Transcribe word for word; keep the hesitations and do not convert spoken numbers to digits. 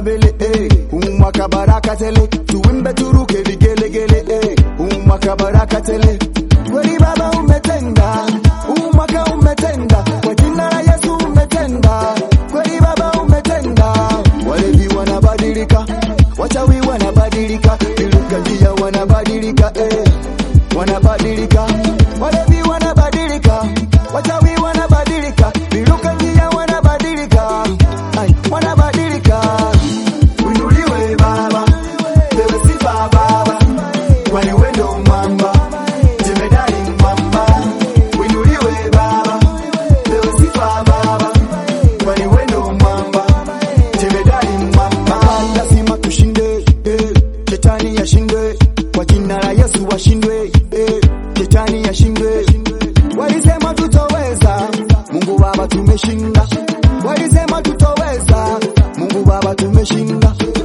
mbele eh, umwaka baraka tele, tuimbe turuke vigelegele eh, umwaka baraka tele. Kweli Baba umetenda, umwaka umetenda, kwa jina la Yesu umetenda. Kweli Baba umetenda, walevi wanabadilika, wachawi wanabadilika, viruka njia wanabadilika eh, wanabadilika, walevi wanabadilika, wachawi wanabadilika, viruka njia wanabadilika, ay, wanabadilika. Uinuliwe Baba, pewe sifa Baba, kwani wewe ndo mwamba, jemedari mwamba. Uinuliwe Baba, pewe sifa Baba, kwani wewe ndo mwamba, jemedari mwamba. Lazima tushinde, eh, shetani yashindwe, kwa jina la Yesu washindwe, eh, shetani yashindwe. Walisema tutoweza, Mungu Baba tumeshinda. Walisema tutoweza, Mungu Baba tumeshinda.